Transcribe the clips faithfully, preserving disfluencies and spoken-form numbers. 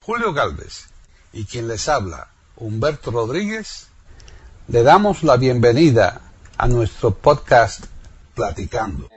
Julio Gálvez y quien les habla, Humberto Rodríguez, le damos la bienvenida a nuestro podcast Platicando.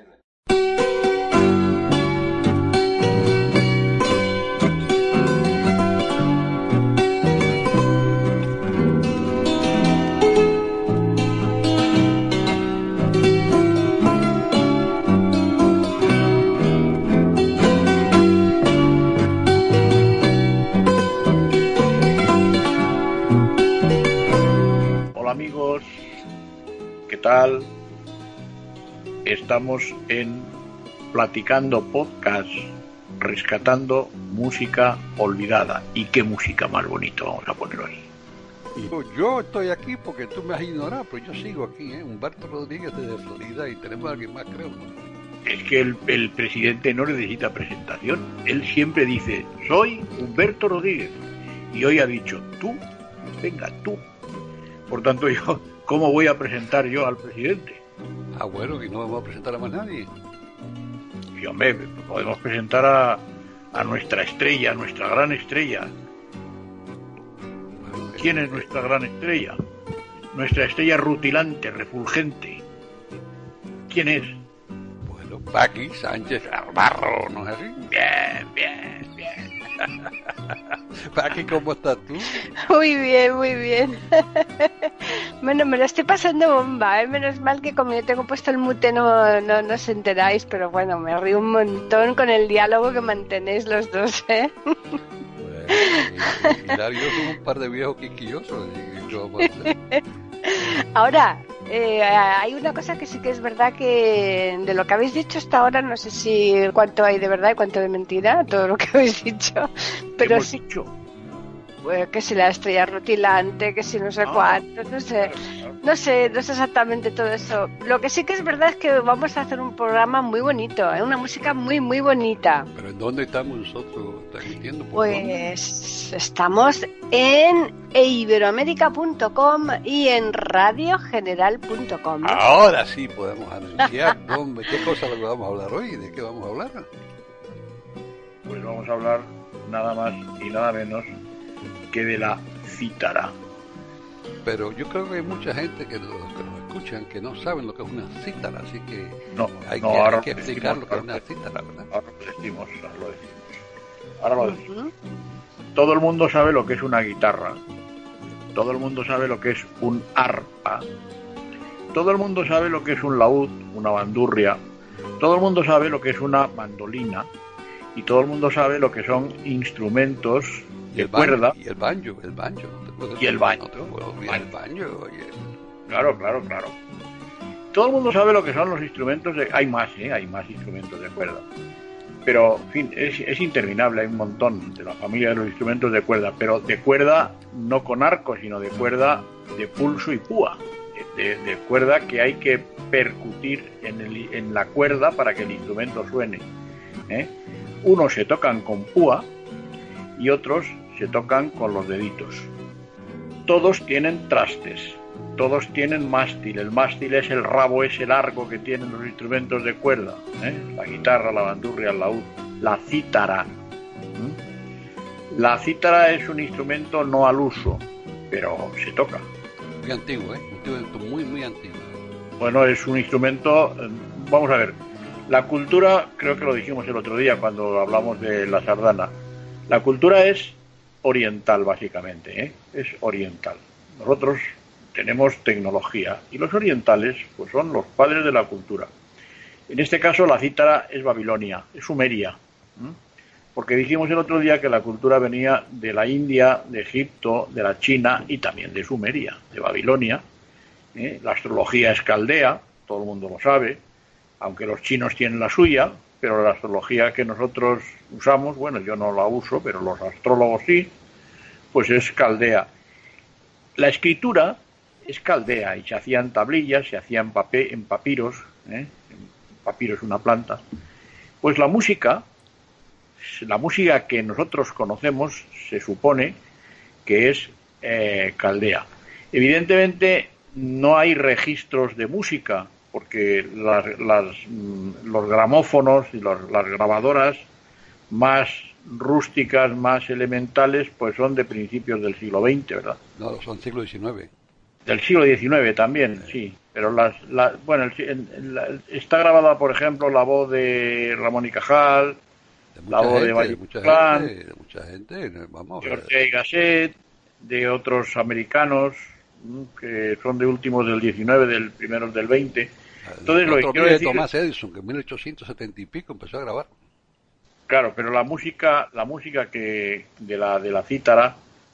Amigos, ¿qué tal? Estamos en Platicando Podcast, rescatando música olvidada. ¿Y qué música más bonita vamos a poner hoy? Yo, yo estoy aquí porque tú me has ignorado, pero yo sigo aquí, ¿eh? Humberto Rodríguez desde Florida, y tenemos a alguien más, creo. Es que el, el presidente no necesita presentación. Él siempre dice, soy Humberto Rodríguez. Y hoy ha dicho, tú, venga, tú. Por tanto, yo, ¿cómo voy a presentar yo al presidente? Ah, bueno, y no vamos a presentar a más nadie. Y hombre, podemos presentar a, a nuestra estrella, nuestra gran estrella. Bueno, ¿quién es nuestra gran estrella? Nuestra estrella rutilante, refulgente. ¿Quién es? Bueno, Paqui Sánchez Navarro, ¿no es así? Bien, bien, bien. Paqui, ¿cómo estás tú? Muy bien, muy bien. Bueno, me lo estoy pasando bomba, ¿eh? Menos mal que como yo tengo puesto el mute no, no, no os enteráis, pero bueno, me río un montón con el diálogo que mantenéis los dos, ¿eh? Bueno, y, y Hilario son un par de viejos quisquillosos. ¿Y qué vamos a hacer? Ahora, eh, hay una cosa que sí que es verdad, que de lo que habéis dicho hasta ahora, no sé si cuánto hay de verdad y cuánto de mentira, todo lo que habéis dicho, pero hemos sí dicho? Pues que si la estrella rutilante, que si no sé ah, cuánto, no sé, no sé, no sé exactamente todo eso. Lo que sí que es verdad es que vamos a hacer un programa muy bonito, ¿eh? Una música muy, muy bonita. ¿Pero en dónde estamos nosotros transmitiendo? ¿Por pues dónde? Estamos en iberoamérica punto com y en radio general punto com. Ahora sí podemos anunciar, hombre, ¿qué cosa es lo que vamos a hablar hoy? ¿De qué vamos a hablar? Pues vamos a hablar nada más y nada menos que de la cítara. Pero yo creo que hay mucha gente que nos, que nos escuchan que no saben lo que es una cítara, así que no, hay no, que, ahora hay que explicar decimos, lo que es una cítara, ¿verdad? Ahora lo decimos, ahora lo decimos. Ahora lo decimos. Uh-huh. Todo el mundo sabe lo que es una guitarra. Todo el mundo sabe lo que es un arpa. Todo el mundo sabe lo que es un laúd, una bandurria. Todo el mundo sabe lo que es una mandolina. Y todo el mundo sabe lo que son instrumentos de el cuerda. Y el banjo, el banjo. No y el banjo. No te puedo olvidar el banjo, oye. Claro, claro, claro. Todo el mundo sabe lo que son los instrumentos de... Hay más, ¿eh? Hay más instrumentos de cuerda. Pero, en fin, es, es interminable. Hay un montón de la familia de los instrumentos de cuerda. Pero de cuerda no con arco, sino de cuerda de pulso y púa. De, de, de cuerda que hay que percutir en, el, en la cuerda para que el instrumento suene, ¿eh? Unos se tocan con púa y otros se tocan con los deditos. Todos tienen trastes, todos tienen mástil. El mástil es el rabo ese largo que tienen los instrumentos de cuerda, ¿eh? La guitarra, la bandurria, el laúd, la cítara. ¿Mm? La cítara es un instrumento no al uso, pero se toca. Muy antiguo, ¿eh? Un instrumento muy, muy antiguo. Bueno, es un instrumento, vamos a ver. La cultura, creo que lo dijimos el otro día cuando hablamos de la sardana, la cultura es oriental básicamente, ¿eh? Es oriental. Nosotros tenemos tecnología y los orientales pues son los padres de la cultura. En este caso la cítara es Babilonia, es Sumeria, ¿eh? Porque dijimos el otro día que la cultura venía de la India, de Egipto, de la China y también de Sumeria, de Babilonia, ¿eh? La astrología es caldea, todo el mundo lo sabe. Aunque los chinos tienen la suya, pero la astrología que nosotros usamos, bueno, yo no la uso, pero los astrólogos sí, pues es caldea. La escritura es caldea y se hacían tablillas, se hacían papel, en papiros, ¿eh? Papiro es una planta. Pues la música, la música que nosotros conocemos, se supone que es eh, caldea. Evidentemente no hay registros de música, porque las, las, los gramófonos y los, las grabadoras más rústicas, más elementales, pues son de principios del siglo veinte, ¿verdad? No, son siglo diecinueve. Del siglo diecinueve también, sí. sí. Pero las, la, bueno, el, el, la, está grabada, por ejemplo, la voz de Ramón y Cajal, la voz gente, de Valle de mucha Inclán, gente, de mucha gente, vamos. George y Gasset, de otros americanos que son de últimos del diecinueve, del primeros del veinte. Entonces, el lo que quiero de decir, Thomas Edison, que en mil ochocientos setenta y pico empezó a grabar. Claro, pero la música, la música que de la de la cítara,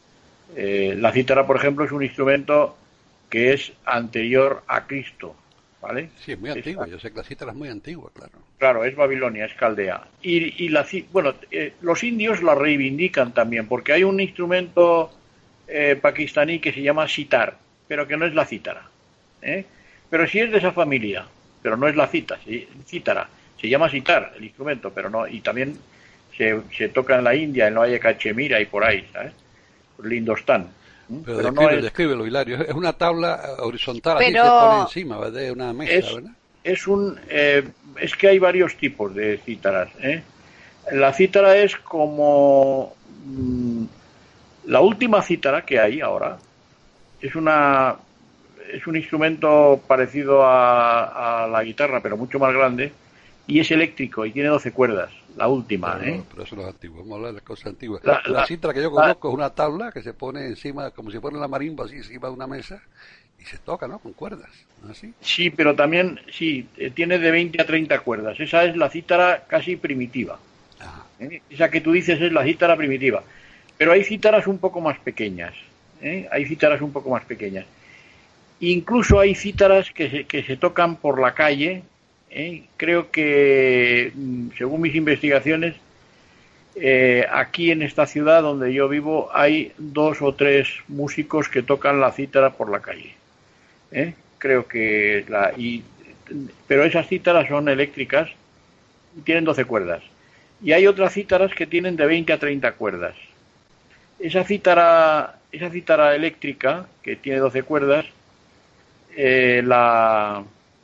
eh, la cítara, por ejemplo, es un instrumento que es anterior a Cristo, ¿vale? Sí, es muy es antigua. Yo sé que la cítara es muy antigua, claro. Claro, es Babilonia, es Caldea. Y, y la bueno, eh, los indios la reivindican también, porque hay un instrumento eh, pakistaní que se llama sitar, pero que no es la cítara, ¿eh? Pero sí es de esa familia, pero no es la cita, sí, cítara. Se llama sitar el instrumento, pero no, y también se, se toca en la India, en la Valle Cachemira y por ahí, ¿sabes? Lindostán. Pero, pero describe, no es, descríbelo, Hilario. Es una tabla horizontal, pero así se pone encima, ¿verdad? De una mesa, es, ¿verdad? Es un, eh, es que hay varios tipos de cítaras, ¿eh? La cítara es como mmm, la última cítara que hay ahora. Es una, es un instrumento parecido a, a la guitarra, pero mucho más grande. Y es eléctrico y tiene doce cuerdas, la última, pero, ¿eh? Pero eso no es antiguo, vamos a hablar de las cosas antiguas. La, la, la cítara que yo la, conozco es una tabla que se pone encima, como si fuera la marimba, así encima de una mesa, y se toca, ¿no? Con cuerdas, ¿no? ¿Así? Sí, pero también, sí, tiene de veinte a treinta cuerdas. Esa es la cítara casi primitiva. ¿eh? Esa que tú dices es la cítara primitiva. Pero hay cítaras un poco más pequeñas, ¿eh? Hay cítaras un poco más pequeñas. Incluso hay cítaras que se, que se tocan por la calle. ¿Eh? Creo que, según mis investigaciones, eh, aquí en esta ciudad donde yo vivo hay dos o tres músicos que tocan la cítara por la calle. ¿Eh? Creo que la y pero esas cítaras son eléctricas y tienen doce cuerdas. Y hay otras cítaras que tienen de veinte a treinta cuerdas. Esa cítara, esa cítara eléctrica que tiene doce cuerdas, eh, la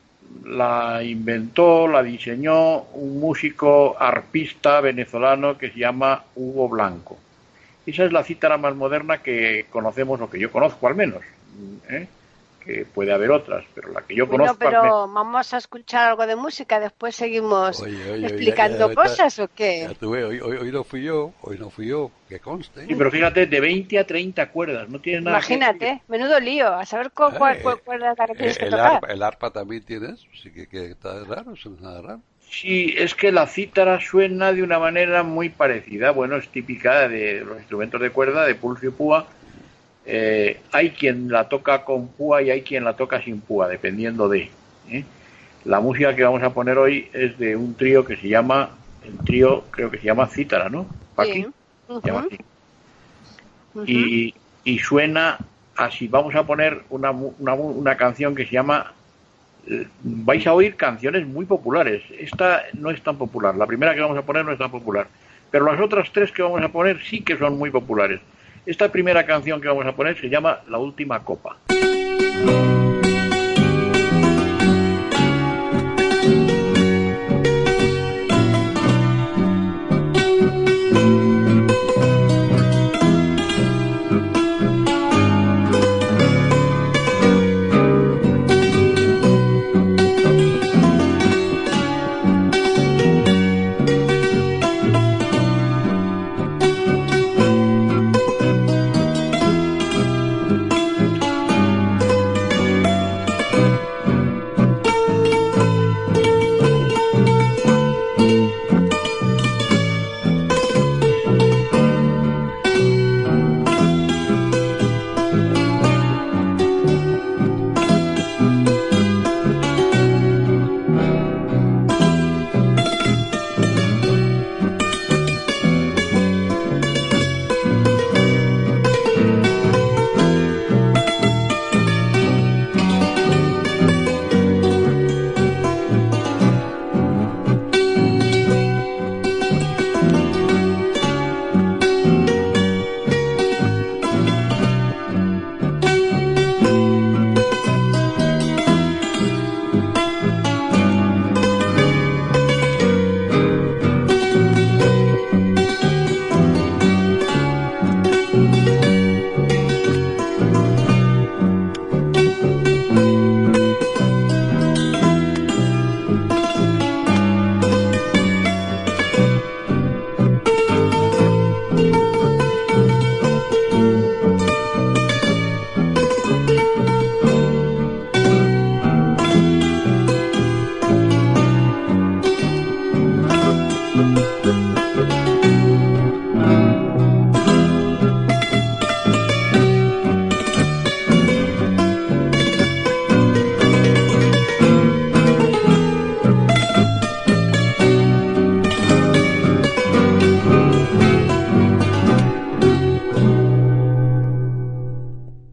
la inventó, la diseñó un músico arpista venezolano que se llama Hugo Blanco. Esa es la cítara más moderna que conocemos, o que yo conozco al menos, ¿eh? Que puede haber otras, pero la que yo bueno, conozco... pero menos... vamos a escuchar algo de música, después seguimos oye, oye, explicando ya, ya, cosas, ya, ¿o qué? Ya tuve, hoy, hoy, hoy no fui yo, hoy no fui yo, que conste. Sí, pero fíjate, de veinte a treinta cuerdas, no tiene nada. Imagínate, que... menudo lío, a saber cuál, cuál, cuál, cuál es la que tienes eh, que el tocar. Arpa, el arpa también tiene eso, sí que, que está raro, eso no es nada raro. Sí, es que la cítara suena de una manera muy parecida, bueno, es típica de los instrumentos de cuerda, de pulso y púa. Eh, hay quien la toca con púa y hay quien la toca sin púa, dependiendo de... ¿eh? La música que vamos a poner hoy es de un trío que se llama, el trío creo que se llama Cítara, ¿no? Paqui, sí. Uh-huh. se llama así. Uh-huh. y, y suena así. Vamos a poner una, una, una canción que se llama... Vais a oír canciones muy populares. Esta no es tan popular, la primera que vamos a poner no es tan popular, pero las otras tres que vamos a poner sí que son muy populares. Esta primera canción que vamos a poner se llama La Última Copa.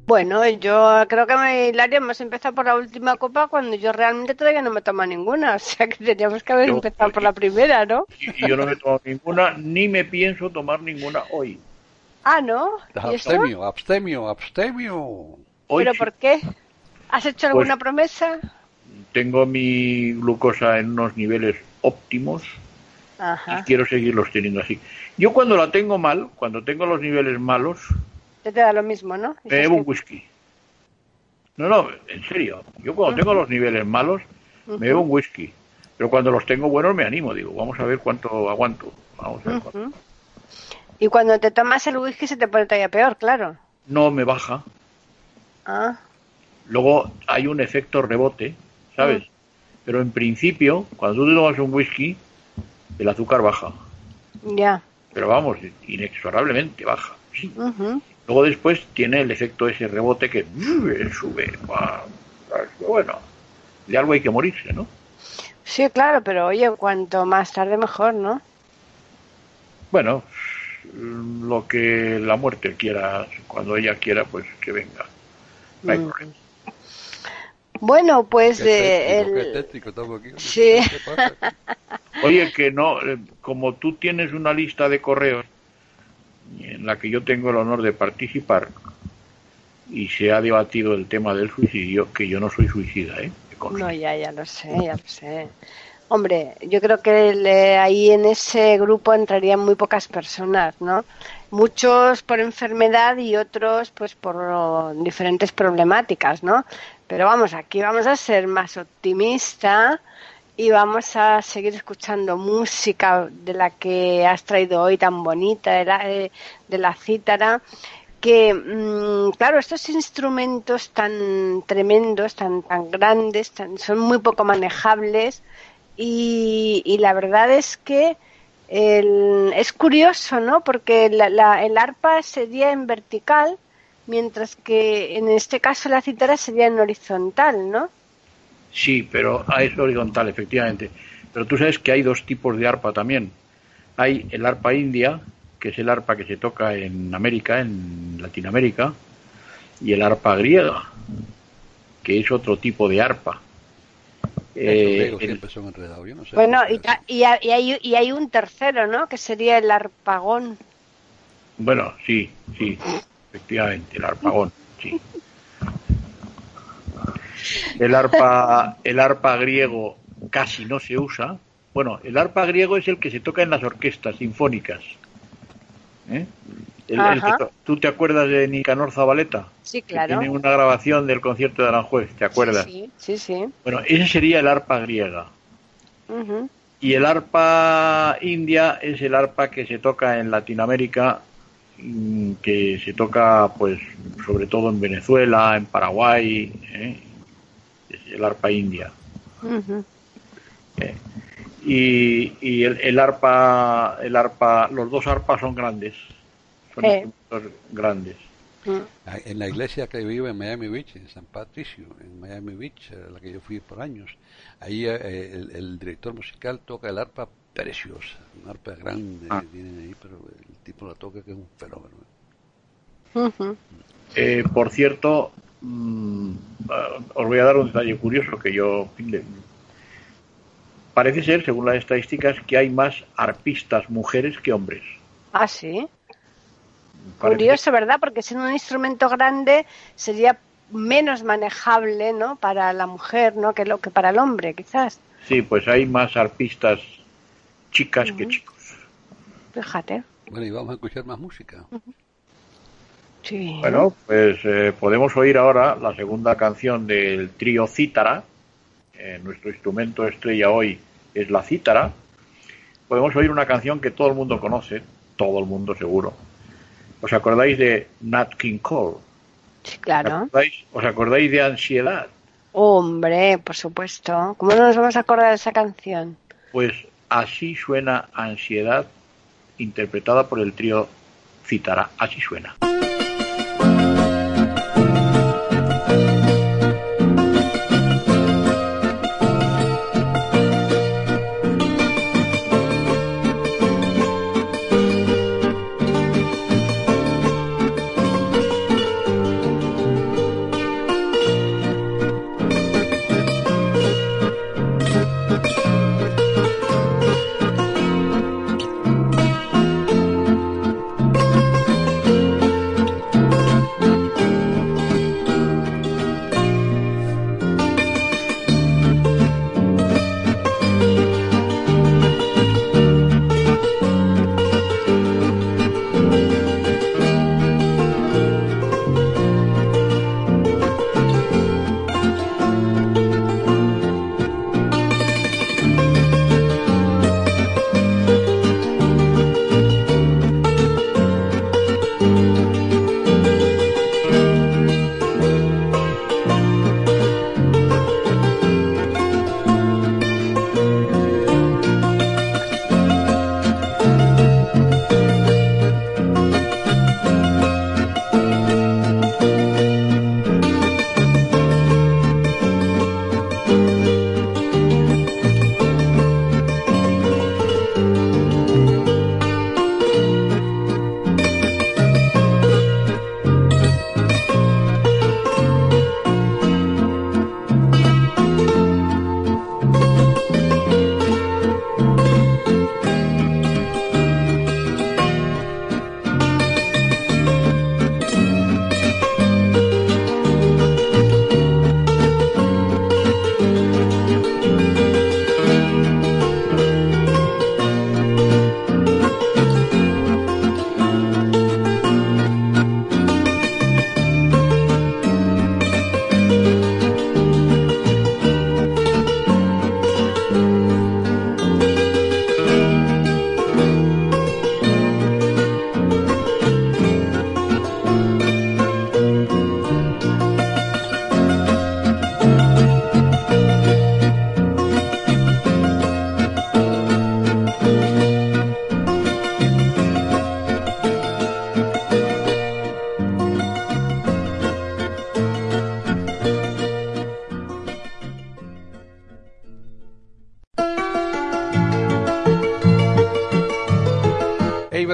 Bueno, yo creo que me, Hilario, hemos empezado por la última copa cuando yo realmente todavía no me tomo ninguna. O sea que teníamos que haber Yo- empezado por la primera, ¿no? Y, y yo no me he tomado ninguna, ni me pienso tomar ninguna hoy. Ah, ¿no? ¿Y eso? Abstemio, abstemio, abstemio. Hoy ¿Pero sí. por qué? ¿Has hecho alguna promesa? Tengo mi glucosa en unos niveles óptimos y Ajá. quiero seguirlos teniendo así. Yo cuando la tengo mal, cuando tengo los niveles malos, Te da lo mismo, ¿no? me bebo un whisky. No, no, en serio. Yo cuando tengo los niveles malos, me bebo un whisky. Pero cuando los tengo buenos me animo. Digo, vamos a ver cuánto aguanto. Vamos a ver cuánto. Ujú. Y cuando te tomas el whisky se te pone todavía peor, claro. No me baja. Ah, Luego hay un efecto rebote, ¿sabes? Pero en principio, cuando tú te tomas un whisky, el azúcar baja. ya. Pero vamos, inexorablemente baja. Sí. Ujú. Luego después tiene el efecto ese rebote que ¡uh! Sube. ¡Guau! Bueno, de algo hay que morirse, ¿no? Sí, claro, pero oye, cuanto más tarde mejor, ¿no? Bueno, lo que la muerte quiera, cuando ella quiera, pues que venga. No hay Mm. problema. Bueno, pues Qué eh, tétrico, qué el... tétrico estamos aquí. Sí. ¿Qué pasa? Oye, que no, eh, como tú tienes una lista de correos en la que yo tengo el honor de participar y se ha debatido el tema del suicidio, que yo no soy suicida, ¿eh? Que conste. No, ya, ya lo sé, ya lo sé. Hombre, yo creo que le- ahí en ese grupo entrarían muy pocas personas, ¿no? Muchos por enfermedad y otros pues por oh, diferentes problemáticas, ¿no? Pero vamos, aquí vamos a ser más optimistas y vamos a seguir escuchando música de la que has traído hoy tan bonita, de la, eh, de la cítara, que mm, claro, estos instrumentos tan tremendos, tan tan grandes, tan, son muy poco manejables y, y la verdad es que el, es curioso, ¿no? Porque la, la, el arpa sería en vertical, mientras que en este caso la cítara sería en horizontal, ¿no? Sí, pero ah, es horizontal, efectivamente. Pero tú sabes que hay dos tipos de arpa también. Hay el arpa india, que es el arpa que se toca en América, en Latinoamérica, y el arpa griega, que es otro tipo de arpa. Eh, Los griegos el- siempre son enredados, yo no sé. Bueno, y, ta- y, ha- y hay, y hay un tercero, ¿no? Que sería el arpagón. bueno, sí, sí, efectivamente, el arpagón, sí. El arpa, el arpa griego casi no se usa. Bueno, el arpa griego es el que se toca en las orquestas sinfónicas. ¿Eh? El- el que Ajá. to- ¿Tú te acuerdas de Nicanor Zabaleta? Sí, Que claro. tiene una grabación del concierto de Aranjuez, ¿te acuerdas? Sí, sí, sí. Bueno, ese sería el arpa griega. Ujú. Y el arpa india es el arpa que se toca en Latinoamérica, mm, que se toca pues sobre todo en Venezuela, en Paraguay, ¿eh? Es el arpa india. Ujú. ¿eh? Y, y el, el arpa, el arpa, los dos arpas son grandes, son Eh. instrumentos grandes. Mm. Ah, en la iglesia que vivo en Miami Beach, en San Patricio, en Miami Beach, a la que yo fui por años, ahí eh, el, el director musical toca el arpa preciosa, una arpa grande Ah. que tienen ahí, pero el tipo la toca que es un fenómeno. Ujú. Eh, por cierto, mm, ah, os voy a dar un detalle curioso que yo le- parece ser, según las estadísticas, que hay más arpistas mujeres que hombres. Ah, sí. Parece- Curioso, ¿verdad? Porque siendo un instrumento grande sería menos manejable, ¿no? Para la mujer, ¿no? Que lo que para el hombre, quizás. Sí, pues hay más arpistas chicas que Ujú. chicos. Fíjate. Bueno, y vamos a escuchar más música. Sí. Bueno, pues eh, podemos oír ahora la segunda canción del trío Cítara. Eh, nuestro instrumento estrella hoy es la cítara. Podemos oír una canción que todo el mundo conoce, todo el mundo seguro. ¿Os acordáis de Nat King Cole? Sí, ¿Os claro. acordáis, os acordáis de Ansiedad? Hombre, por supuesto. ¿Cómo no nos vamos a acordar de esa canción? Pues así suena Ansiedad, interpretada por el trío Cítara. Así suena.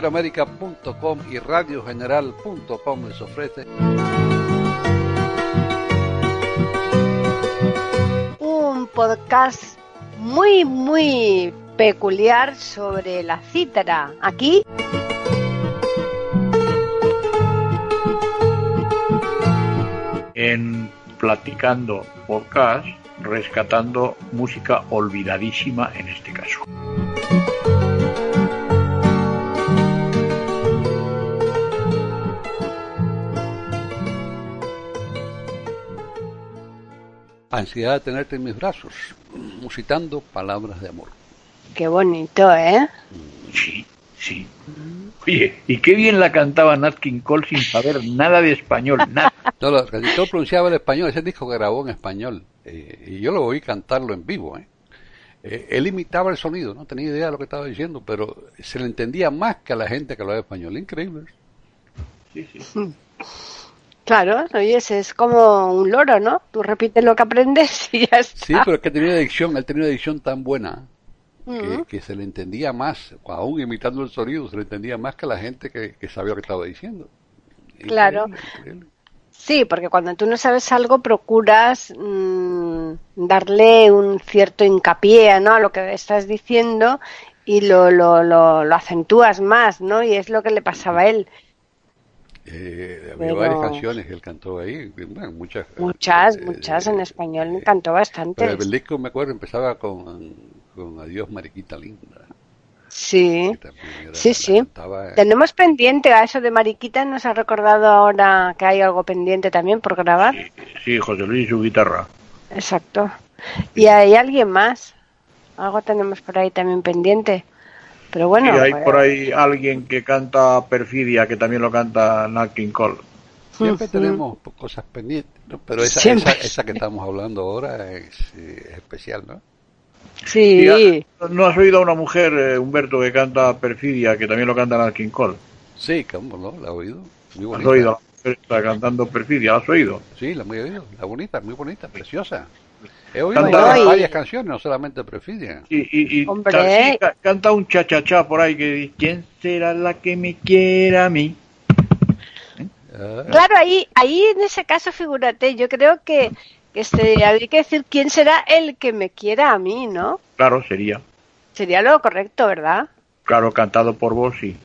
iberoamerica punto com y radio general punto com les ofrece un podcast muy, muy peculiar sobre la cítara. Aquí en Platicando Podcast, rescatando música olvidadísima en este caso. Ansiedad de tenerte en mis brazos, musitando palabras de amor. Qué bonito, ¿eh? Sí, sí. Oye, y qué bien la cantaba Nat King Cole sin saber nada de español, nada. No, lo, todo pronunciaba el español, ese disco que grabó en español, eh, y yo lo oí cantarlo en vivo, ¿eh? Eh, él imitaba el sonido, no tenía idea de lo que estaba diciendo, pero se le entendía más que a la gente que hablaba español, increíble. Sí, sí. Claro, oyes, es como un loro, ¿no? Tú repites lo que aprendes y ya está. Sí, pero es que tenía una dicción, él tenía una dicción tan buena uh-huh. que, que se le entendía más, aún imitando el sonido, se le entendía más que a la gente que, que sabía lo que estaba diciendo. Increíble, claro. Increíble. Sí, porque cuando tú no sabes algo procuras mmm, darle un cierto hincapié, ¿no?, a lo que estás diciendo y lo, lo, lo, lo acentúas más, ¿no? Y es lo que le pasaba a él. Eh, había Pero... varias canciones que él cantó ahí, bueno, muchas. Muchas, eh, muchas eh, en español, me eh, cantó bastante. Pero el disco, me acuerdo, empezaba con, con Adiós Mariquita Linda. Sí, Era, sí, sí. cantaba... Tenemos pendiente a eso de Mariquita, nos ha recordado ahora que hay algo pendiente también por grabar. Sí, sí, José Luis y su guitarra. Exacto. ¿Y hay alguien más? Algo tenemos por ahí también pendiente. Pero bueno. Sí, hay pues... por ahí alguien que canta Perfidia, que también lo canta Nat King Cole. Siempre uh-huh. tenemos cosas pendientes, ¿no? Pero esa, esa, esa que estamos hablando ahora es, es especial, ¿no? Sí. Sí. ¿No has oído a una mujer, eh, Humberto, que canta Perfidia, que también lo canta Nat King Cole? Sí, ¿cómo no? La he oído. Muy bonita. ¿Has oído a la mujer está cantando Perfidia? ¿La has oído? Sí, la he oído. La bonita, muy bonita, preciosa. He oído Canta... varias, varias canciones, no solamente Perfidia. Sí, y, y Hombre. sí, canta un cha-cha-cha por ahí que dice, ¿quién será la que me quiera a mí? ¿Eh? Ah. Claro, ahí, ahí en ese caso, figúrate, yo creo que este, habría que decir quién será el que me quiera a mí, ¿no? Claro, sería. Sería lo correcto, ¿verdad? Claro, cantado por vos, sí.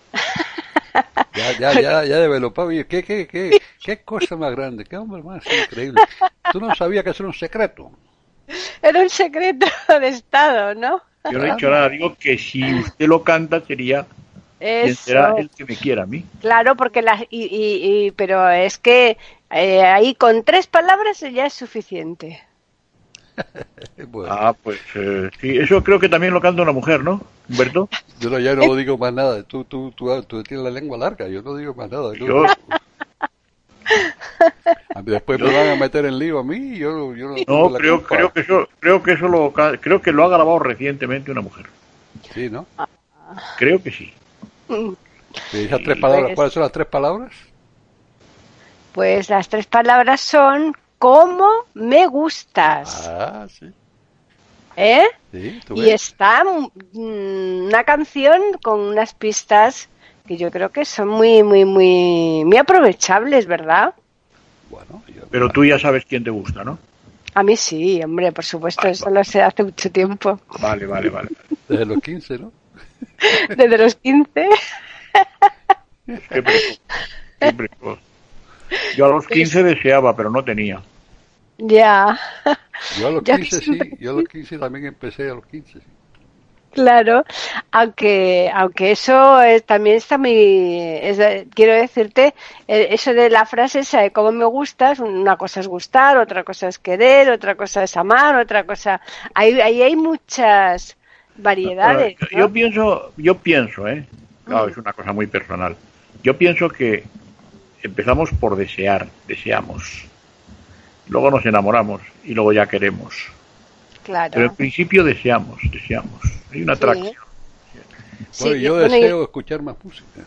Ya, ya, ya, ya developado. Oye, ¿qué, qué, qué, qué cosa más grande, qué hombre más increíble. Tú no sabías que eso era un secreto. Era un secreto de Estado, ¿no? Yo no he dicho nada, digo que si usted lo canta sería quien será el que me quiera a mí. Claro, porque la, y, y, y, pero es que eh, ahí con tres palabras ya es suficiente. Bueno. Ah, pues eh, sí, eso creo que también lo canta una mujer, ¿no, Humberto? Yo no, ya no digo más nada. Tú, tú, tú, tú tienes la lengua larga. Yo no digo más nada. Yo, Yo... Después me van a meter en lío a mí. Yo, yo no, no creo, creo que eso, creo que eso lo, creo que lo ha grabado recientemente una mujer. Sí, ¿no? Creo que sí. ¿Y esas tres palabras? ¿Cuáles son las tres palabras? Pues las tres palabras son ¿cómo me gustas? Ah, sí. ¿Eh? Sí, ¿tú y ves? está mmm, una canción con unas pistas que yo creo que son muy, muy, muy, muy aprovechables, ¿verdad? Bueno, yo... Pero tú ya sabes quién te gusta, ¿no? A mí sí, hombre, por supuesto, vale, eso vale. Lo sé hace mucho tiempo. Vale, vale, vale. Desde los quince, ¿no? Desde los quince. Qué precoz, qué precoz. Yo a los quince deseaba, pero no tenía. Ya. Yo a los quince sí, yo a los quince también empecé a los quince. Sí. Claro, aunque aunque eso es, también está muy, es, quiero decirte, eso de la frase esa de cómo me gustas, una cosa es gustar, otra cosa es querer, otra cosa es amar, otra cosa, ahí hay, hay muchas variedades. Bueno, ¿no? Yo pienso, yo pienso, eh, claro, mm. es una cosa muy personal. Yo pienso que empezamos por desear, deseamos, luego nos enamoramos y luego ya queremos. Claro. Pero en principio deseamos, deseamos. Hay una atracción. Sí. Bueno, sí, yo bueno, deseo y... escuchar más música.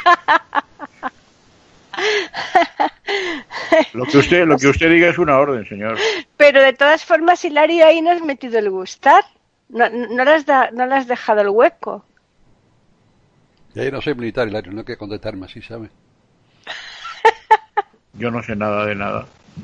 Lo que usted, lo que usted diga es una orden, señor. Pero de todas formas, Hilario, ahí no has metido el gustar. No, no, le has da, no le has dejado el hueco. Ya no soy militar, Hilario, no hay que contestarme así, ¿sabes? Yo no sé nada de nada.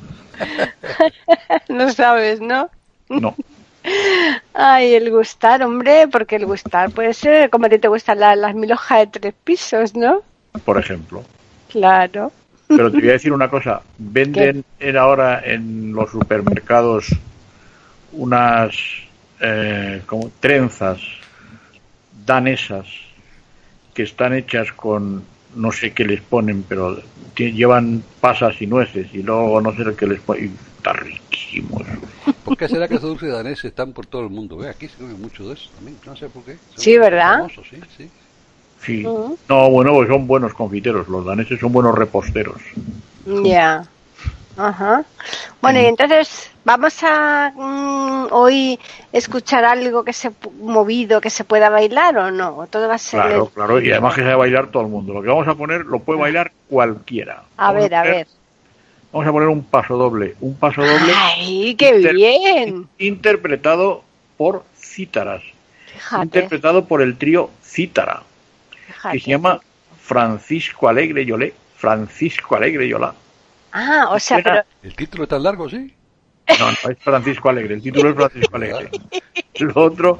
No sabes, ¿no? No. Ay, el gustar, hombre, porque el gustar puede ser como a ti te gustan la- las mil hojas de tres pisos, ¿no? Por ejemplo. Claro. Pero te voy a decir una cosa. Venden en ahora en los supermercados unas eh, como trenzas danesas que están hechas con no sé qué les ponen, pero tie- llevan pasas y nueces y luego no sé lo que les ponen. Y está riquísimo eso. ¿Por qué será que esos dulces daneses están por todo el mundo? Ve, aquí se come mucho de eso también, no sé por qué. Son Sí, ¿verdad? famosos, sí, sí. Sí. Ujú. No, bueno, pues son buenos confiteros. Los daneses son buenos reposteros. Ya. Ajá. Bueno, y entonces vamos a mm, hoy escuchar algo que se pu- movido, que se pueda bailar o no. ¿O todo va a ser Claro, lento? claro. Y además que sabe bailar todo el mundo. Lo que vamos a poner lo puede bailar cualquiera. A Vamos ver, a poner- ver. Vamos a poner un paso doble. Un paso doble ¡Ay, qué inter- bien! interpretado por cítaras. Fíjate, Interpretado por el trío Cítara, que fíjate. se llama Francisco Alegre Yolé. Francisco Alegre Yolá. Ah, o sea, pero El título es tan largo, sí. No, no, es Francisco Alegre. El título es Francisco Alegre. Lo otro.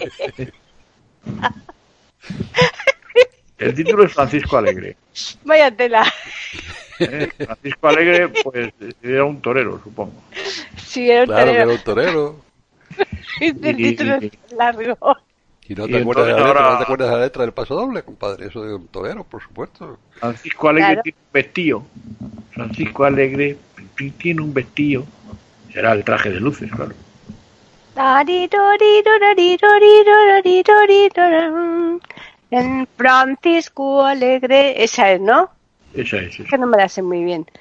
El título es Francisco Alegre. vaya tela. ¿eh? Francisco Alegre, pues era un torero, supongo. Sí, era un Claro que torero. era un torero. El Y- título es largo. Y no Y te acuerdas de la entonces letra, ahora- no te acuerdas de la letra del paso doble, compadre. Eso de un torero, por supuesto. Francisco Alegre Claro. tiene un vestido. Francisco Alegre tiene un vestido. Será el traje de luces, claro. En Francisco Alegre, esa es, ¿no? Esa es. esa. Que no me la sé muy bien.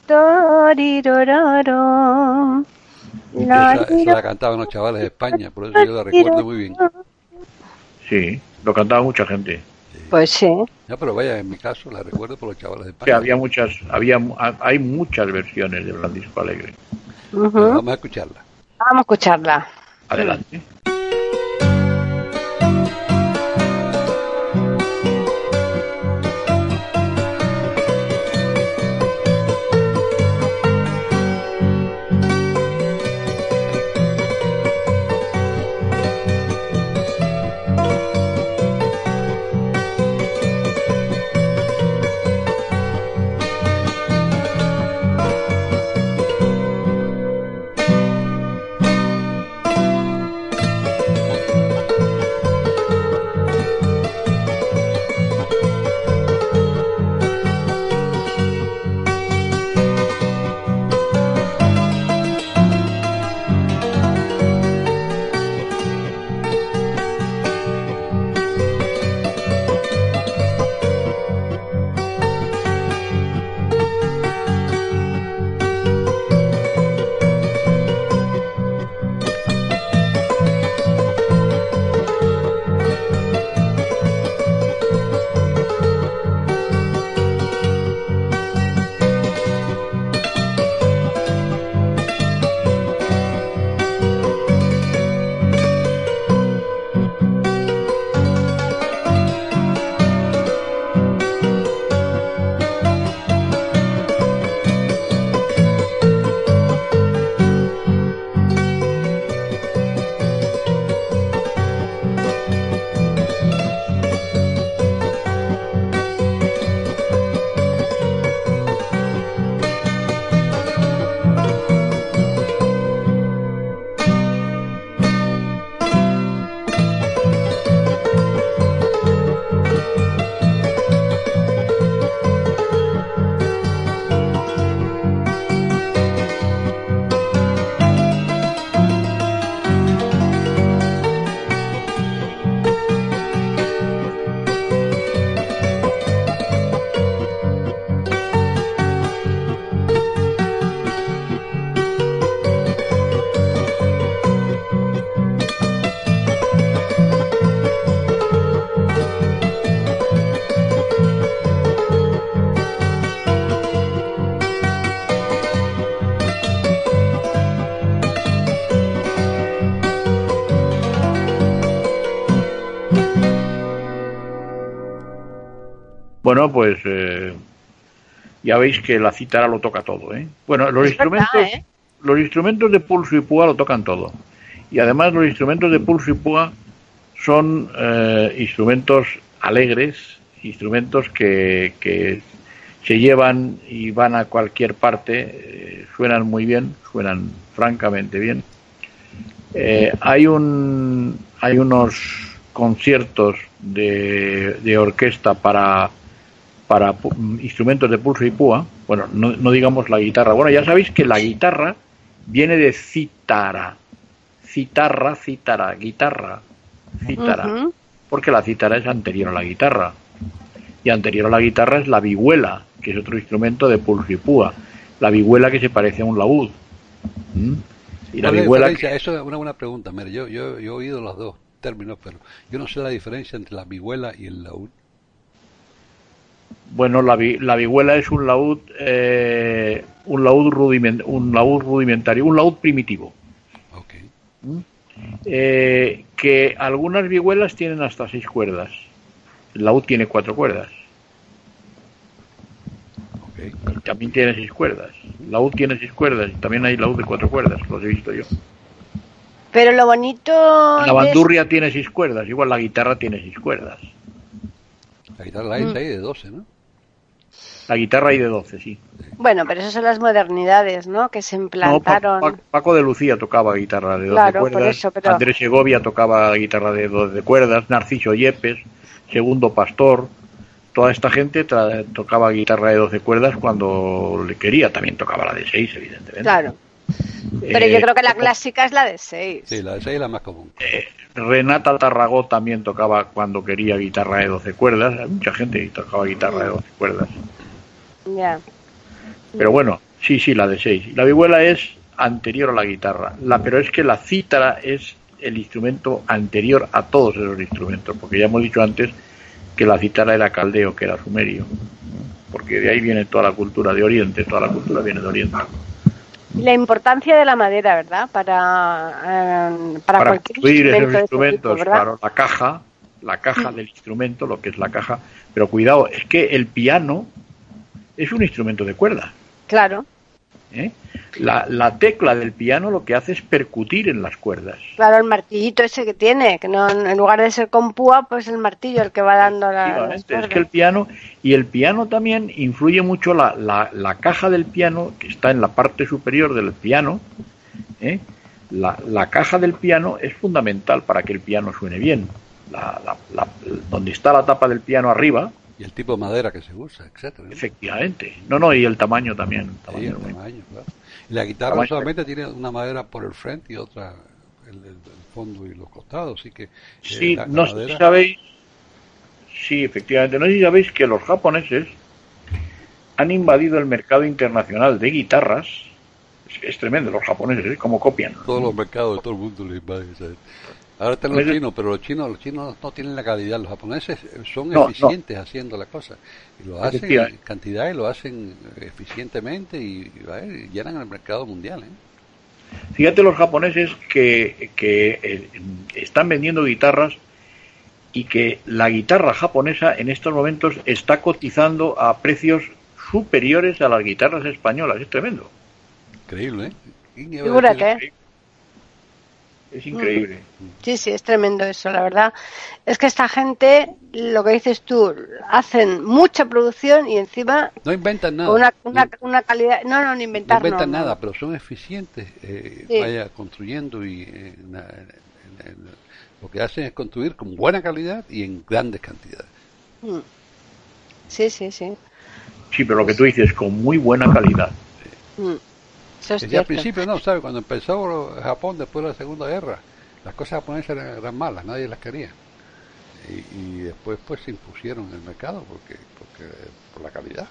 Torirororo. Esa, esa la cantaban los chavales de España, por eso yo la recuerdo muy bien. Sí, lo cantaba mucha gente. Pues sí. Ya, pero vaya, en mi caso la recuerdo por los chavales de Que España. había muchas, había, hay muchas versiones de Francisco Alegre. Ujú. Pero vamos a escucharla. Vamos a escucharla. Adelante. Bueno, pues eh, ya veis que la cítara lo toca todo, ¿eh? Bueno, los Es instrumentos, verdad, ¿eh? los instrumentos de pulso y púa lo tocan todo. Y además los instrumentos de pulso y púa son eh, instrumentos alegres, instrumentos que, que se llevan y van a cualquier parte, eh, suenan muy bien, suenan francamente bien. Eh, hay un hay unos conciertos de, de orquesta para para pu- instrumentos de pulso y púa. Bueno, no, no digamos la guitarra. Bueno, ya sabéis que la guitarra viene de cítara, citarra, cítara, guitarra, cítara, Ujú. porque la cítara es anterior a la guitarra y anterior a la guitarra es la vihuela, que es otro instrumento de pulso y púa. La vihuela que se parece a un laúd. ¿Mm? Y la ¿Cuál es la vihuela diferencia? que- Eso es una buena pregunta. Mira, yo, yo, yo he oído los dos términos, pero yo no sé la diferencia entre la vihuela y el laúd. bueno, la, vi- la vihuela es un laúd, eh, un laúd rudiment, un laúd rudimentario, un laúd primitivo. Ok. Eh, que algunas vihuelas tienen hasta seis cuerdas. El laúd tiene cuatro cuerdas. Ok. También tiene seis cuerdas. El laúd tiene seis cuerdas y también hay laúd de cuatro cuerdas, los he visto yo. Pero lo bonito La de bandurria tiene seis cuerdas, igual la guitarra tiene seis cuerdas. La guitarra la hay Mm. ahí de doce, ¿no? La guitarra hay de doce, sí. bueno, pero eso son las modernidades, ¿no? Que se No, implantaron. Pa- Pa- Paco de Lucía tocaba guitarra de doce Claro, por cuerdas, eso, pero- Andrés Segovia tocaba guitarra de doce cuerdas, Narciso Yepes, Segundo Pastor, toda esta gente tra- tocaba guitarra de doce cuerdas cuando le quería, también tocaba la de seis, evidentemente. Claro. Pero Eh, yo creo que la clásica es la de seis. Sí, la de seis es la más común. eh, Renata Tarragó también tocaba cuando quería guitarra de doce cuerdas, hay mucha gente que tocaba guitarra de doce cuerdas. Ya. Pero bueno, sí, sí, la de seis. La vihuela es anterior a la guitarra, la, pero es que la cítara es el instrumento anterior a todos esos instrumentos, porque ya hemos dicho antes que la cítara era caldeo, que era sumerio, porque de ahí viene toda la cultura de Oriente, toda la cultura viene de Oriente. Y la importancia de la madera, ¿verdad? Para, eh, para, Para cualquier construir esos instrumento de este instrumentos, tipo, ¿verdad? claro, la caja, la caja del instrumento, lo que es la caja, pero cuidado, es que el piano es un instrumento de cuerda. Claro, ¿eh? La, la tecla del piano lo que hace es percutir en las cuerdas. claro, el martillito ese que tiene, que no, en lugar de ser con púa, pues el martillo el que va dando la, las Efectivamente, es cuerdas. que el piano, y el piano también influye mucho la, la, la caja del piano, que está en la parte superior del piano, ¿eh? la, la caja del piano es fundamental para que el piano suene bien. La, la, la, donde está la tapa del piano arriba, Y el tipo de madera que se usa, etcétera, ¿no? efectivamente. No, no, y el tamaño también. El Sí, tamaño el muy- tamaño, claro. Y la guitarra Tamaño. solamente tiene una madera por el frente y otra el, el- el fondo y los costados, así que eh, Sí, la, la no sé si madera, sabéis, sí, efectivamente, no sé si sabéis que los japoneses han invadido el mercado internacional de guitarras. Es, es tremendo, los japoneses, ¿eh? Cómo copian. todos los mercados de todo el mundo les va a decir. Ahora están los Japoneses- chinos, pero los chinos, los chinos no tienen la calidad. Los japoneses eh, son No, no. eficientes haciendo la cosa. Y lo hacen Efectiva- en cantidad y lo hacen eficientemente y, y, va, y llenan el mercado mundial, ¿eh? Fíjate los japoneses que, que eh, están vendiendo guitarras y que la guitarra japonesa en estos momentos está cotizando a precios superiores a las guitarras españolas. Es tremendo. Increíble, ¿eh? ¿Quién iba a Figúrate, decir ¿eh? Es increíble. Sí, sí, es tremendo eso, la verdad. Es que esta gente, lo que dices tú, hacen mucha producción y encima eso? No inventan nada. una, una, no, una calidad... No, no, ni no inventar, no, inventan no. nada, pero son eficientes. Eh, Sí. Vaya construyendo y eh, na- en- en- lo que hacen es construir con buena calidad y en grandes cantidades. Mm. Sí, sí, sí. Sí, pero lo que tú dices, con muy buena calidad. Mm. Eso es Desde al cierto. principio no, ¿sabes? Cuando empezó Japón después de la Segunda Guerra, las cosas japonesas eran, eran malas, nadie las quería. Y, y después pues se impusieron en el mercado porque, porque por la calidad.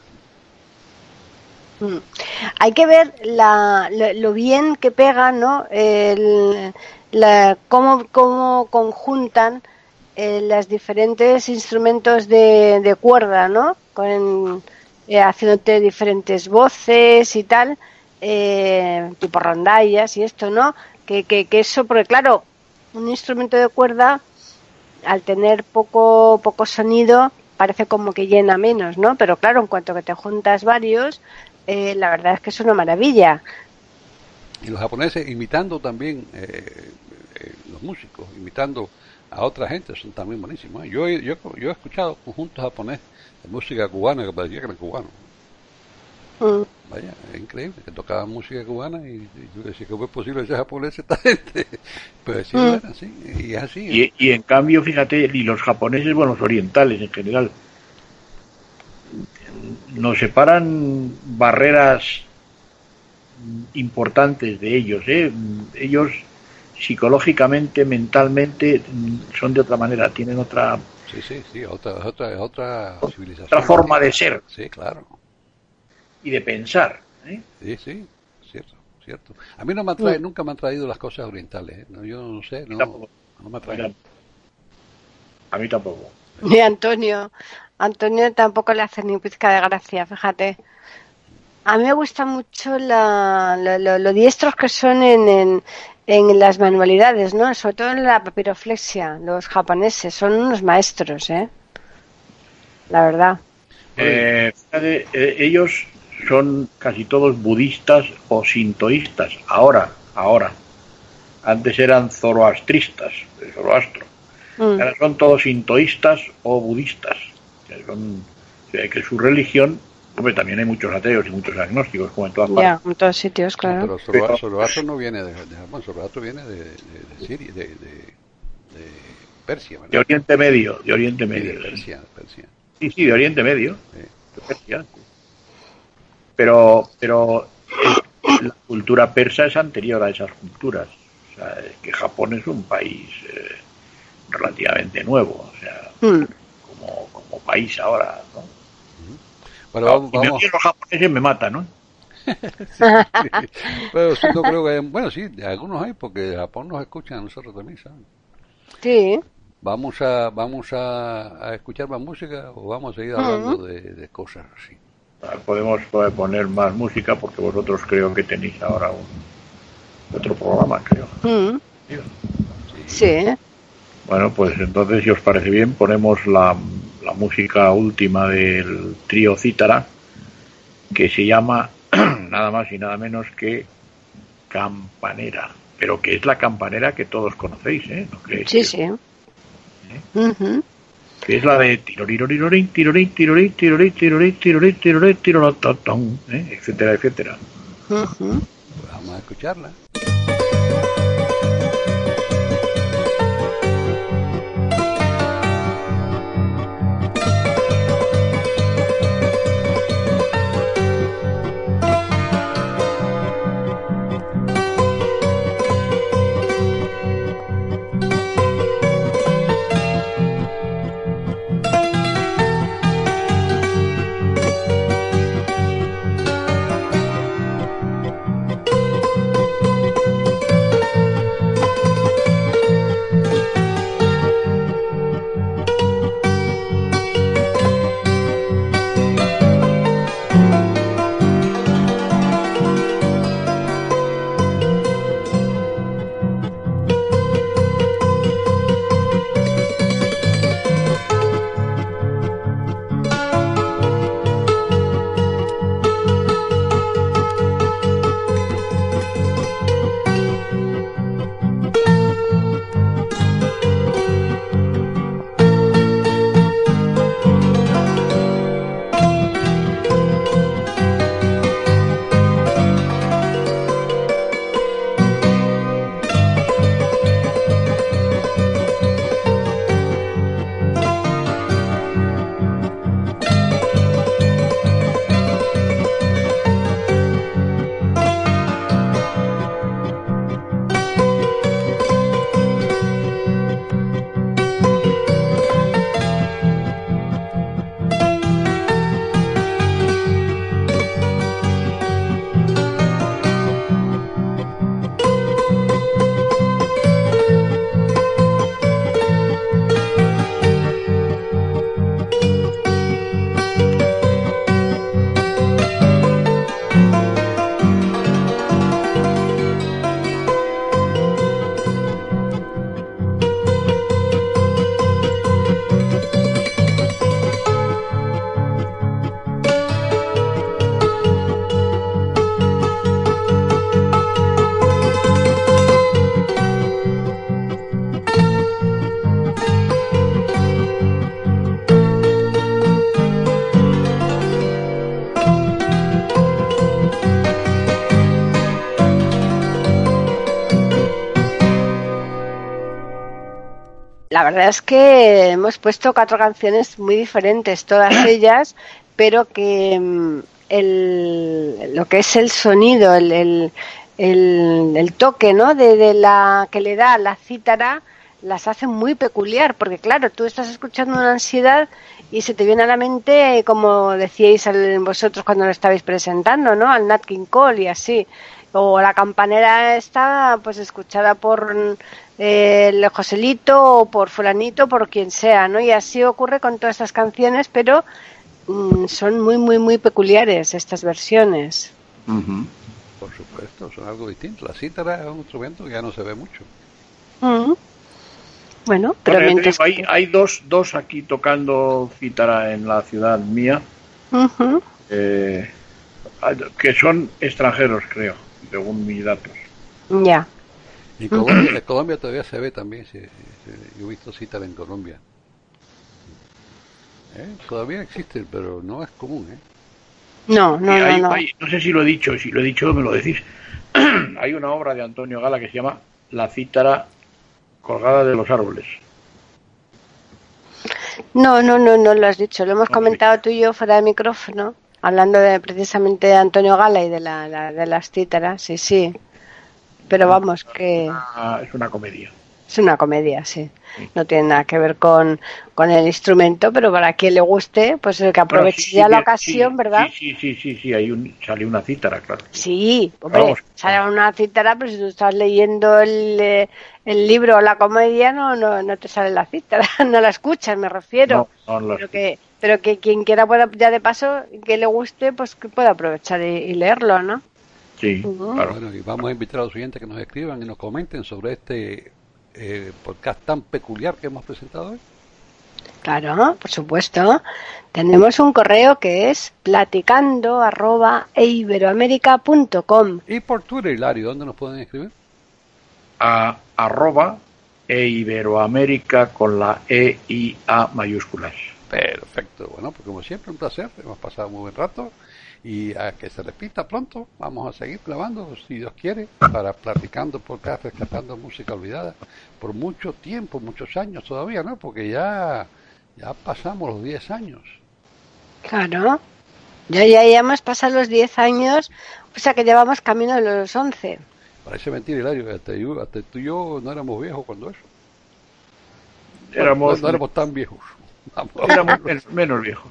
Mm. Hay que ver la, lo, lo bien que pega, ¿no? El, la, cómo, cómo conjuntan eh, los diferentes instrumentos de, de cuerda, ¿no? Con, eh, haciéndote diferentes voces y tal, eh, tipo rondallas y esto, ¿no? Que, que, que eso, porque claro, un instrumento de cuerda, al tener poco, poco sonido, parece como que llena menos, ¿no? Pero claro, en cuanto que te juntas varios, eh, la verdad es que es una maravilla. Y los japoneses imitando también, eh, eh, los músicos, imitando a otra gente, son también buenísimos. ¿eh? Yo, yo, yo he escuchado conjuntos japoneses de música cubana que parecía que eran cubanos. Mm. Vaya, es increíble, que tocaban música cubana y, y yo decía, ¿cómo es posible ser japonés esta gente? Pues sí, mm. bueno, así, y es así. ¿eh? Y, y en cambio, fíjate, y los japoneses, bueno, los orientales en general, nos separan barreras importantes de ellos, ¿eh? Ellos psicológicamente, mentalmente son de otra manera, tienen otra sí, sí, sí, otra, otra, otra civilización, otra forma de ser, sí, claro, y de pensar, ¿eh? Sí, sí, cierto, cierto. A mí no me atrae, sí. Nunca me han traído las cosas orientales, ¿eh? No, yo no sé, no, no me atrae. A mí tampoco. Ni Antonio, Antonio tampoco le hace ni pizca de gracia, fíjate. A mí me gusta mucho la, lo, lo, lo diestros que son en, en, en las manualidades, ¿no? Sobre todo en la papiroflexia. Los japoneses son unos maestros, ¿eh? La verdad. Eh, fíjate, eh, ellos son casi todos budistas o sintoístas. Ahora, ahora. Antes eran zoroastristas, de Zoroastro. Mm. Ahora son todos sintoístas o budistas. Que, son, que su religión... Hombre, también hay muchos ateos y muchos agnósticos, como en todas partes. Ya, en todos sitios, claro. No, pero Zoroastro no viene de, de Japón, Zoroastro viene de, de, de Siria, de, de, de Persia, ¿verdad? De Oriente Medio, de Oriente Medio. Sí, de Persia, Persia. Sí, sí, de Oriente Medio. Sí. De Persia. Pero, pero el, la cultura persa es anterior a esas culturas. O sea, es que Japón es un país eh, relativamente nuevo, o sea, mm. como, como país ahora, ¿no? Bueno, vamos, si vamos. Me los japoneses me matan, ¿no? sí, sí. Pero sí, no creo que hay, bueno, sí, algunos hay porque de Japón nos escuchan a nosotros también, ¿saben? Sí. Vamos a vamos a, a escuchar más música o vamos a seguir hablando uh-huh. de, de cosas así. Podemos poner más música porque vosotros creo que tenéis ahora un otro programa, creo. Uh-huh. Sí. sí. Bueno, pues entonces, si os parece bien, ponemos la la música última del trío Cítara, que se llama nada más y nada menos que Campanera, pero que es la campanera que todos conocéis, ¿eh? ¿No creéis? Sí, sí. ¿Eh? Uh-huh. Que es la de tirorirorirorín, tirorín, tirorín, tirorín, tirorín, tirorín, tirorín, tirorín, ¿eh? etcétera, etcétera. Uh-huh. Pues vamos a escucharla. verdad es que hemos puesto cuatro canciones muy diferentes, todas ellas, pero que mm, el, lo que es el sonido, el, el, el, el toque, ¿no? de, de la que le da la cítara, las hace muy peculiar, porque claro, tú estás escuchando una ansiedad y se te viene a la mente, como decíais vosotros cuando lo estabais presentando, ¿no? Al Nat King Cole y así. O la campanera está pues escuchada por eh, el Joselito o por fulanito, por quien sea, ¿no? Y así ocurre con todas estas canciones, pero mm, son muy, muy, muy peculiares estas versiones. Uh-huh. Por supuesto, son algo distinto. La cítara es un instrumento que ya no se ve mucho. Uh-huh. Bueno, pero bueno, mientras digo, hay, hay dos, dos aquí tocando cítara en la ciudad mía, uh-huh. eh, que son extranjeros, creo, según mis datos. Ya. Y Colombia, en Colombia todavía se ve también, sí, sí, yo he visto cítara en Colombia. ¿Eh? Todavía existen, pero no es común, ¿eh? No, no, hay, no, no. Hay, no sé si lo he dicho, si lo he dicho me lo decís. Hay una obra de Antonio Gala que se llama La cítara colgada de los árboles. No, no, no, no lo has dicho. Lo hemos comentado tú y yo fuera de micrófono, hablando de precisamente de Antonio Gala y de la, la de las cítaras, sí, sí. Pero vamos, que... Ah, es una comedia. Es una comedia, sí. No tiene nada que ver con, con el instrumento, pero para quien le guste, pues el que aproveche bueno, sí, ya sí, la ocasión, sí, ¿verdad? Sí, sí, sí, sí, hay un, sale una cítara, claro. Sí, hombre, Vamos. sale una cítara, pero si tú estás leyendo el, el libro o la comedia, no, no, no te sale la cítara, no la escuchas, me refiero. No, no la pero, que, pero que quien quiera pueda, ya de paso, que le guste, pues que pueda aprovechar y, y leerlo, ¿no? Sí, uh-huh. Claro. Bueno, y vamos a invitar a los oyentes que nos escriban y nos comenten sobre este eh, podcast tan peculiar que hemos presentado hoy. Claro, por supuesto. Tenemos un correo que es platicando arroba eiberoamerica punto com. Y por Twitter, Hilario, ¿dónde nos pueden escribir? A arroba eiberoamerica con la E y A mayúsculas. Perfecto, bueno, pues como siempre un placer, hemos pasado muy buen rato. Y a que se repita pronto, vamos a seguir grabando, si Dios quiere, para Platicando Podcast, Rescatando Música Olvidada, por mucho tiempo, muchos años todavía, ¿no? Porque ya, ya pasamos los diez años. Claro, ya, ya, ya hemos pasado los diez años, o sea que llevamos camino de los once. Parece mentira, Hilario, hasta, yo, hasta tú y yo no éramos viejos cuando eso. Éramos, bueno, no, no éramos tan viejos. Éramos menos, menos viejos.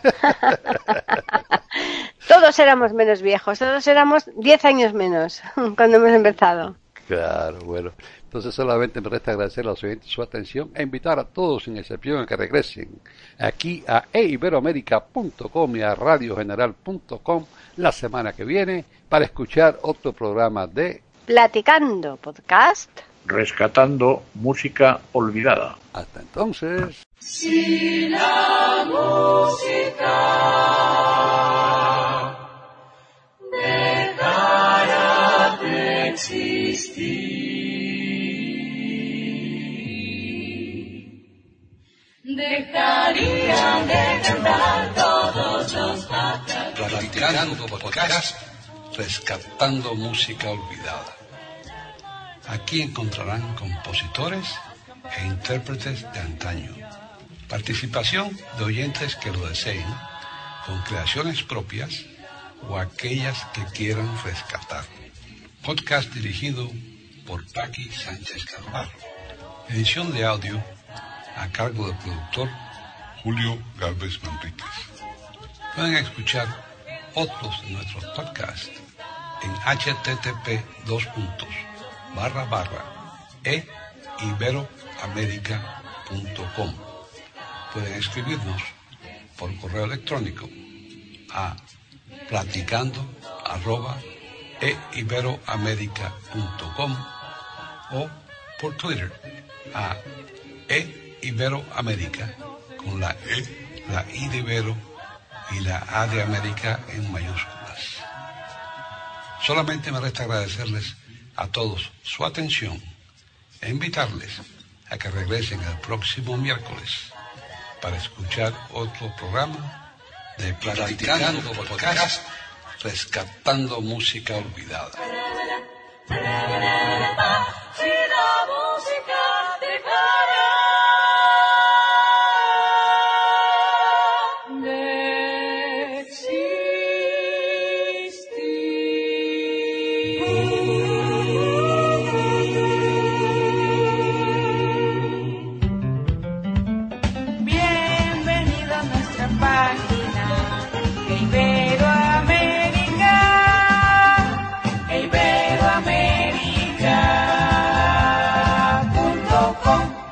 Todos éramos menos viejos, todos éramos diez años menos cuando hemos empezado. Claro, bueno. Entonces solamente me resta agradecer a los oyentes su atención e invitar a todos sin excepción a que regresen aquí a eiberoamerica punto com y a radio general punto com la semana que viene para escuchar otro programa de Platicando Podcast, Rescatando Música Olvidada. Hasta entonces. Si la música dejara de existir, dejarían de cantar todos los pájaros. Platicando Podcast, Rescatando Música Olvidada. Aquí encontrarán compositores e intérpretes de antaño. Participación de oyentes que lo deseen, con creaciones propias o aquellas que quieran rescatar. Podcast dirigido por Paqui Sánchez Carvalho. Edición de audio a cargo del productor Julio Gálvez Manríquez. Pueden escuchar otros de nuestros podcasts en http dos puntos barra barra e iberoamerica punto com. Pueden escribirnos por correo electrónico a platicando arroba eiberoamerica punto com o por Twitter a eiberoamerica con la E, la I de Ibero y la A de América en mayúsculas. Solamente me resta agradecerles a todos su atención e invitarles a que regresen el próximo miércoles para escuchar otro programa de Platicando Podcast, Rescatando Música Olvidada. Si la música dejara punto com.